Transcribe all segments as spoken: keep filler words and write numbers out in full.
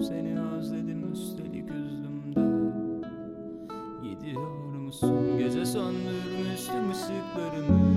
Seni özledim üstelik üzdüm de. Gidiyor musun? Gece söndürmüştüm ışıklarımı.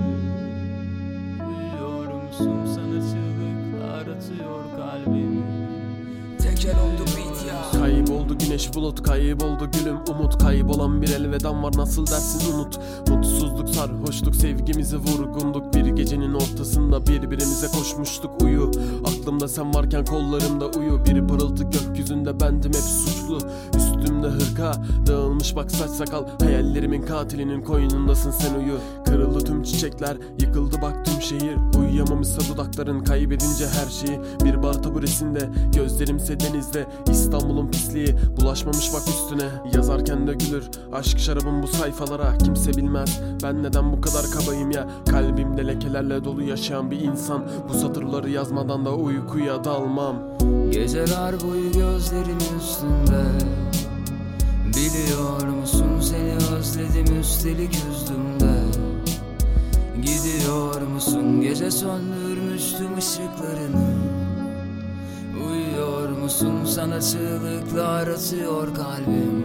Uyuyor musun? Sana çığlıklar atıyor kalbim. Tekel oldu beat ya. Kayboldu güneş bulut, kayboldu gülüm umut. Kaybolan bir elveden var, nasıl dersin unut. Mutsuzluk, sarhoşluk, sevgimizi vurgunduk. Bir gecenin ortasında birbirimize koşmuştuk. Uyu, aklımda sen varken kollarımda uyu. Bir pırıltı gökyüzünde, bendim hep suçlu. Üstümde hırka, dağılmış bak saç sakal. Hayallerimin katilinin koynundasın sen uyu. Kırıldı tüm çiçekler, yıkıldı bak tüm şehir. Uyuyamamışsa dudakların, kaybedince her şeyi. Bir bar taburesinde, gözlerimse denizde. İstanbul'un pisliği, bulaşmamış bak üstüne. Yazarken dökülür aşk şarabım bu sayfalara. Kimse bilmez ben neden bu kadar kabayım ya. Kalbimde lekelerle dolu yaşayan bir insan. Bu satırları yazmadan da uykuya dalmam. Geceler boyu gözlerin üstünde. Biliyor musun seni özledim üstelik üzdüm de. Gidiyor musun? Gece söndürmüştüm ışıklarını. Uyuyor musun? Sana çığlıklar atıyor kalbim.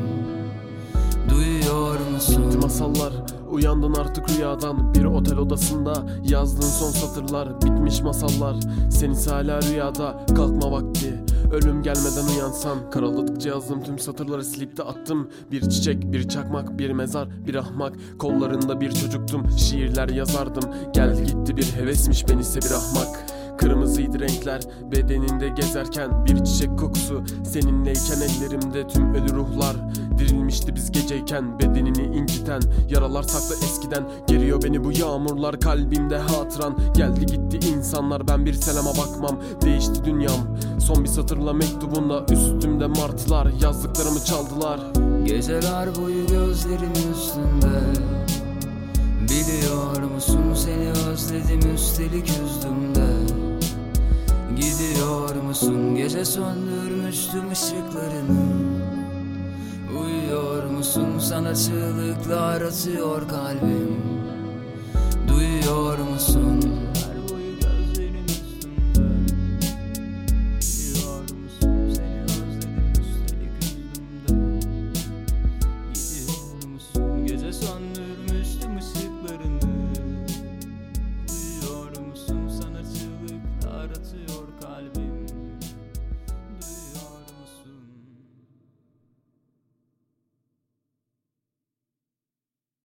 Duyuyor musun? Bitti masallar, uyandın artık rüyadan. Bir otel odasında yazdığın son satırlar. Bitmiş masallar, senisi hala rüyada. Kalkma vakti, ölüm gelmeden uyansan. Karaladıkça yazdığım tüm satırları silip de attım. Bir çiçek, bir çakmak, bir mezar, bir ahmak. Kollarında bir çocuktum, şiirler yazardım. Geldi gitti bir hevesmiş, ben ise bir ahmak. Kırmızıydı renkler bedeninde gezerken. Bir çiçek kokusu seninleyken, ellerimde tüm ölü ruhlar. Dirilmişti biz geceyken, bedenini inciten. Yaralar saklı eskiden, geriyor beni bu yağmurlar. Kalbimde hatıran, geldi gitti insanlar. Ben bir selama bakmam, değişti dünyam. Son bir satırla mektubunda, üstümde martılar. Yazdıklarımı çaldılar. Geceler boyu gözlerin üstünde. Biliyor musun seni özledim üstelik üzdüm de. Gidiyor musun? Gece söndürmüştüm ışıklarını. Uyuyor musun? Sana çığlıklar atıyor kalbim. Duyuyor musun?